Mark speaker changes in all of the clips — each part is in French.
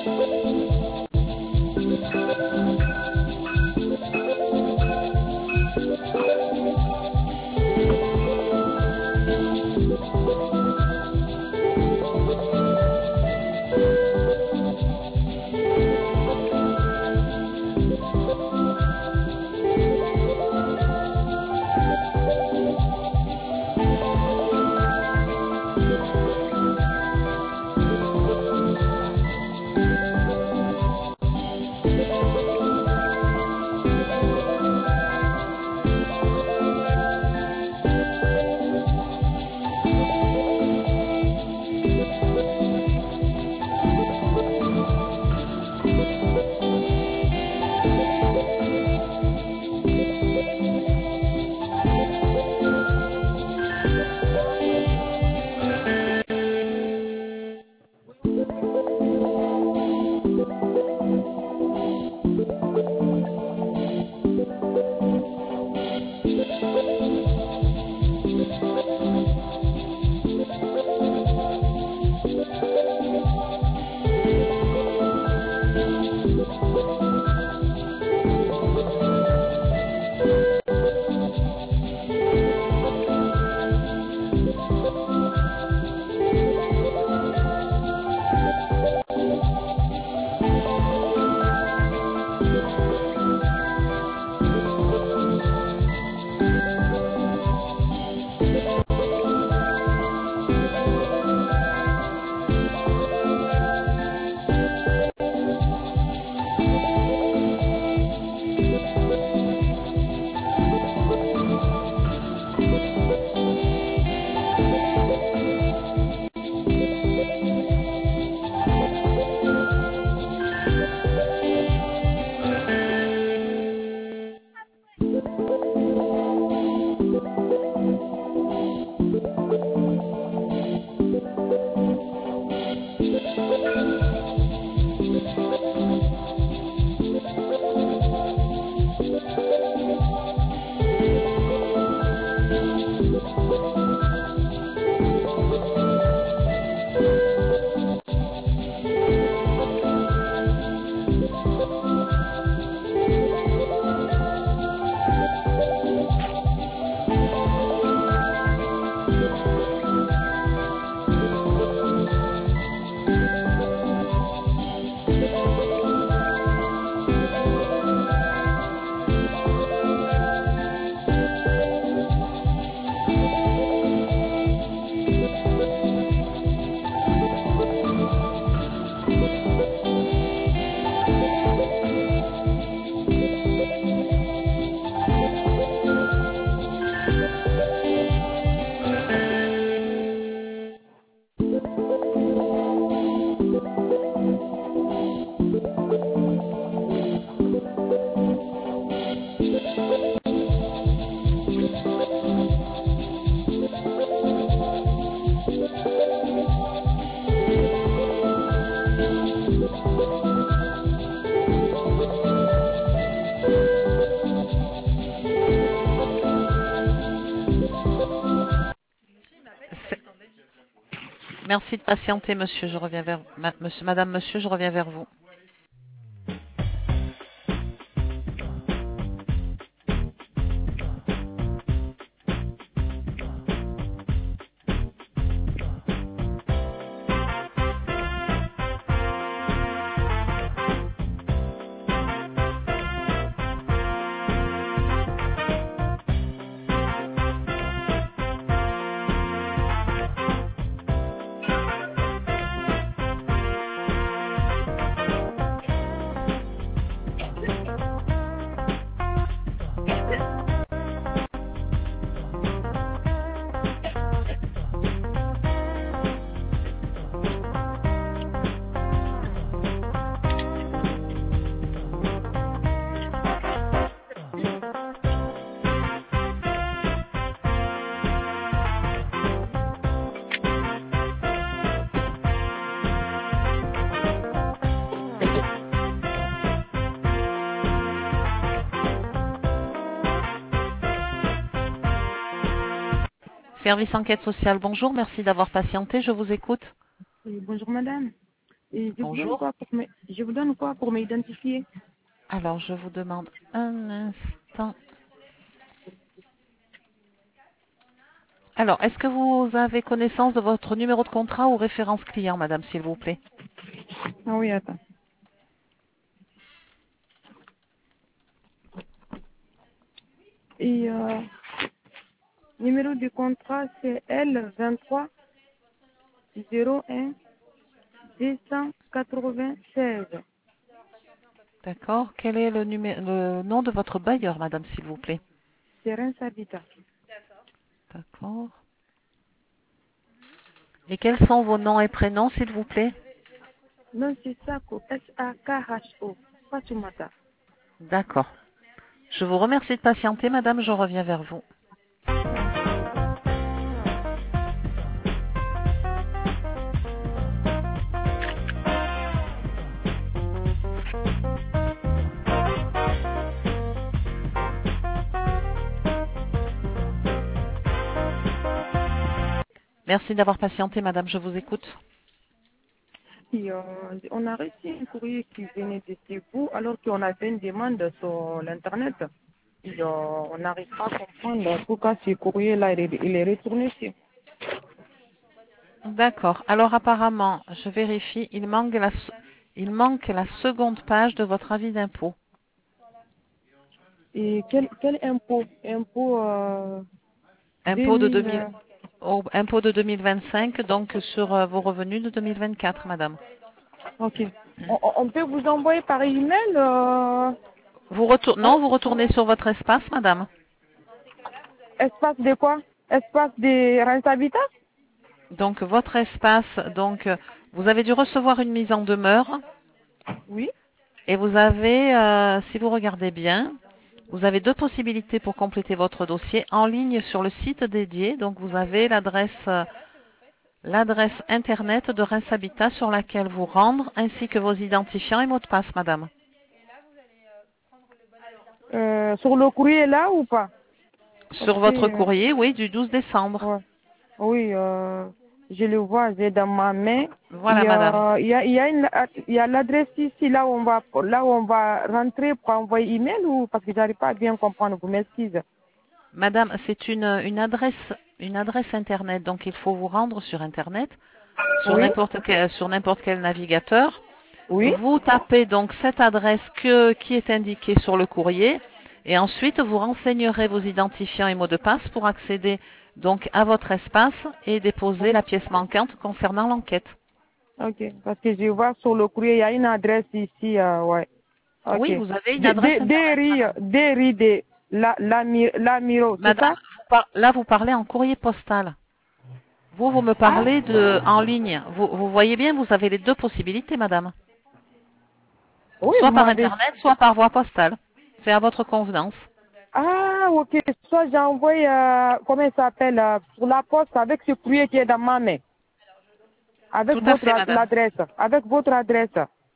Speaker 1: Merci de patienter, monsieur. Je reviens vers monsieur, madame, monsieur, je reviens vers vous. Service enquête sociale, bonjour, merci d'avoir patienté, je vous écoute.
Speaker 2: Oui, bonjour madame. Et
Speaker 1: Bonjour.
Speaker 2: je vous donne quoi pour m'identifier?
Speaker 1: Alors, je vous demande un instant. Alors, est-ce que vous avez connaissance de votre numéro de contrat ou référence client, madame, s'il vous plaît?
Speaker 2: Ah oui, attends. Et numéro du contrat, c'est L23 01 296.
Speaker 1: D'accord. Quel est le nom de votre bailleur, madame, s'il vous plaît?
Speaker 2: C'est Reims Habitat.
Speaker 1: D'accord. Et quels sont vos noms et prénoms, s'il vous plaît?
Speaker 2: Non, c'est Sako, Sakho, pas Sumata.
Speaker 1: D'accord. Je vous remercie de patienter, madame, je reviens vers vous. Merci d'avoir patienté, madame, je vous écoute.
Speaker 2: Et, on a reçu un courrier qui venait de chez vous alors qu'on a fait une demande sur l'Internet. Et, on n'arrive pas à comprendre pourquoi ce courrier-là il est retourné chez.
Speaker 1: D'accord. Alors apparemment, je vérifie, il manque la seconde page de votre avis d'impôt.
Speaker 2: Et quel impôt? Impôt
Speaker 1: Impôt de
Speaker 2: 2000.
Speaker 1: 2000, impôt de 2025, donc sur vos revenus de 2024, madame.
Speaker 2: Ok. On peut vous envoyer par email
Speaker 1: Non, vous retournez sur votre espace, madame.
Speaker 2: espace de quoi? Espace de Reims Habitat?
Speaker 1: Donc votre espace, vous avez dû recevoir une mise en demeure
Speaker 2: Oui.
Speaker 1: et vous avez, si vous regardez bien, vous avez deux possibilités pour compléter votre dossier en ligne sur le site dédié. Donc vous avez l'adresse internet de Reims Habitat sur laquelle vous rendre, ainsi que vos identifiants et mots de passe, madame.
Speaker 2: Sur le courrier là ou pas? Parce
Speaker 1: Sur
Speaker 2: que,
Speaker 1: votre courrier, oui, du 12 décembre.
Speaker 2: ouais. Oui, je le vois, j'ai dans ma main.
Speaker 1: Voilà, madame.
Speaker 2: Il y a l'adresse ici, là où on va rentrer pour envoyer email ou parce que j'arrive pas à bien comprendre, vous m'excusez.
Speaker 1: Madame, c'est une adresse internet, donc il faut vous rendre sur internet,
Speaker 2: Oui,
Speaker 1: sur n'importe quel navigateur.
Speaker 2: oui,
Speaker 1: Vous tapez donc cette adresse qui est indiquée sur le courrier et ensuite vous renseignerez vos identifiants et mots de passe pour accéder donc à votre espace et déposer
Speaker 2: oui.
Speaker 1: la pièce manquante concernant l'enquête.
Speaker 2: Ok, parce que je vois sur le courrier, il y a une adresse ici, ouais. Ok.
Speaker 1: Oui, vous avez une adresse internet, madame.
Speaker 2: Des riz de la Miro, c'est
Speaker 1: Madame,
Speaker 2: ça?
Speaker 1: là vous parlez en courrier postal. Vous me
Speaker 2: Ah,
Speaker 1: parlez en ligne. Vous voyez bien, vous avez les deux possibilités, madame.
Speaker 2: oui, vous
Speaker 1: Soit par
Speaker 2: m'avez.
Speaker 1: internet, soit par voie postale. C'est à votre convenance.
Speaker 2: Ah, ok. Soit j'ai envoyé, comment il s'appelle, sur la poste avec ce courrier qui est dans ma main. Avec
Speaker 1: Tout à fait, madame.
Speaker 2: l'adresse. Avec votre adresse.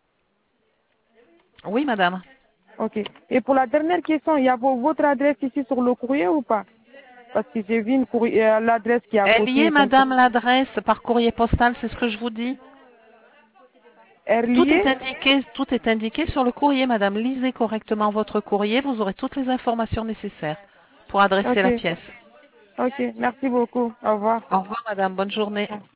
Speaker 1: Oui, madame.
Speaker 2: Ok. Et pour la dernière question, il y a votre adresse ici sur le courrier ou pas? Parce que j'ai vu l'adresse qui est à
Speaker 1: Elle y est,
Speaker 2: côté.
Speaker 1: madame, l'adresse par courrier postal, c'est ce que je vous dis.
Speaker 2: Erlier?
Speaker 1: Tout est indiqué sur le courrier, madame. Lisez correctement votre courrier, vous aurez toutes les informations nécessaires pour adresser
Speaker 2: Ok.
Speaker 1: la pièce.
Speaker 2: Ok. Merci beaucoup. Au revoir.
Speaker 1: Au revoir, madame. Bonne journée.